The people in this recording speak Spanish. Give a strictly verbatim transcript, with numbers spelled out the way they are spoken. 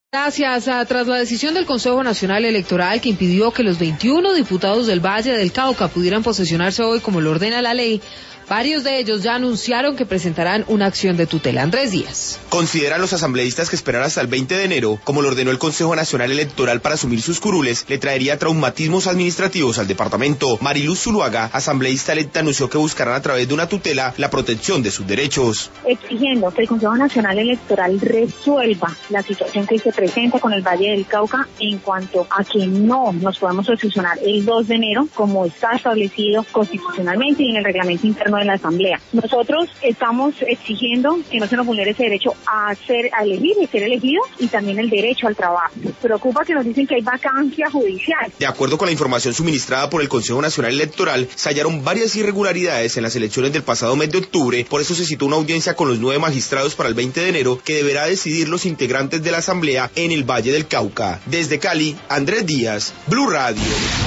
Gracias. Tras la decisión del Consejo Nacional Electoral que impidió que los veintiuno diputados del Valle del Cauca pudieran posesionarse hoy como lo ordena la ley, varios de ellos ya anunciaron que presentarán una acción de tutela. Andrés Díaz. Consideran los asambleístas que esperar hasta el veinte de enero, como lo ordenó el Consejo Nacional Electoral para asumir sus curules, le traería traumatismos administrativos al departamento. Mariluz Zuluaga, asambleísta electa, anunció que buscarán a través de una tutela la protección de sus derechos. Exigiendo que el Consejo Nacional Electoral resuelva la situación que se presenta con el Valle del Cauca en cuanto a que no nos podamos posesionar el dos de enero, como está establecido constitucionalmente y en el reglamento interno de la Asamblea. Nosotros estamos exigiendo que no se nos vulnere ese derecho a ser, a elegir y ser elegido, y también el derecho al trabajo. Preocupa que nos dicen que hay vacancia judicial. De acuerdo con la información suministrada por el Consejo Nacional Electoral, se hallaron varias irregularidades en las elecciones del pasado mes de octubre, por eso se citó una audiencia con los nueve magistrados para el veinte de enero, que deberá decidir los integrantes de la Asamblea en el Valle del Cauca. Desde Cali, Andrés Díaz, Blue Radio.